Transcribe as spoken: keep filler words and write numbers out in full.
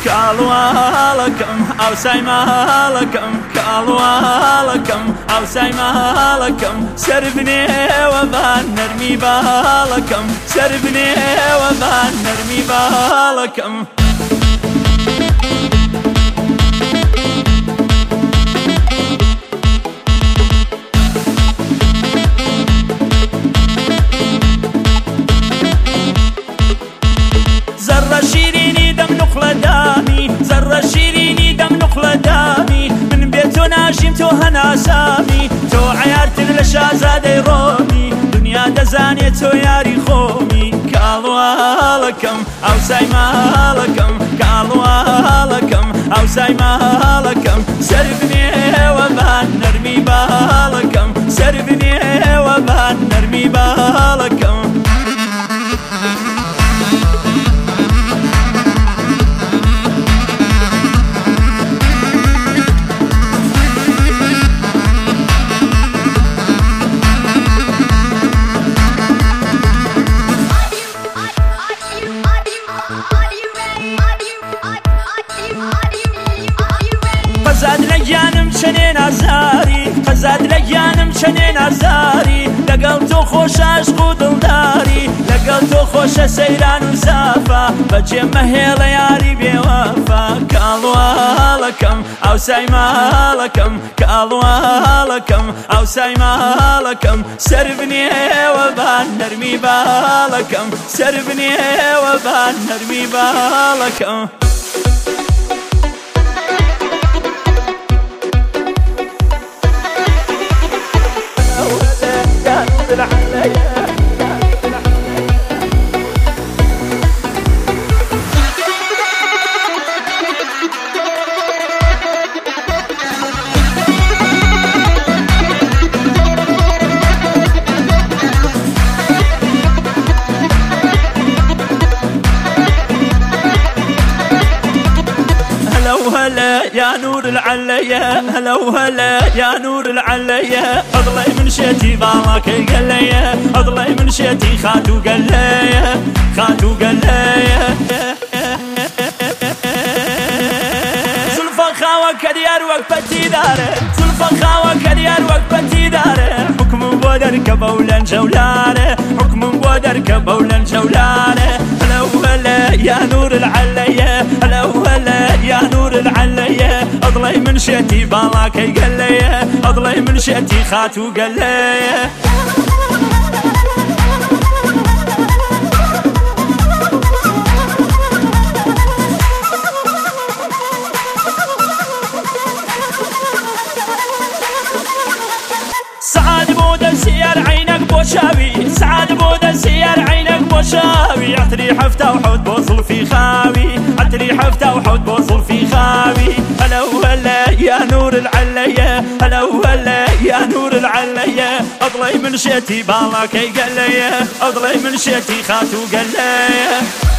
كالوالكم أو سايمالكم كالوالكم أو سايمالكم سربني وبان نرمي بالكم سربني وبان نرمي بالكم زر شيريني دم نقل دامي زر شيريني دم نقل دامي من بيتو ناشم تو هنا سامي تو عيارت لشازادي رومي دنيا دزاني تو ياري خومي كالوالكم أو سايمالكم كالوالكم أو سايمالكم سربني وبان نرمي بالكم سربني وبان نرمي بالكم قزاد لجانم چنین ازاری قزاد لجانم چنین ازاری لگل تو خوش عشق و دلداری لگل تو خوش سیران و صافا بجه مهیل یاری بیوفا کالوالکم او سایمالکم کالوالکم او سایمالکم سربنی وبان نرمی بالکم سربنی وبان نرمی بالکم هلا يا نور العليا هلا وهلا يا نور العليا اضلي من شتي ضالك قليا اضلي من شتي خاتو قليا خاتو قليا زلفا خاوة كديار وقفتي داره زلفا خاوة كديار وقفتي داره حكم بودر كبولا جولانه حكم بودر كبولا جولانه هلا وهلا يا نور العليا هلا وهلا يا نور العليا اضلي من شتي بالاك قليا اضلي من شتي خاتو قليا سعاد بود سيار عينك بوشاوي سعاد بود سيار عينك بوشاوي عطري حفته وحوت بوصل في خاوي عطري حفته وحوت بوصل في خاوي هلا وهلا يا نور العليا هلا وهلا يا نور العليا اضلي من شتي بالاك قليا اضلي من شتي خاتو قليا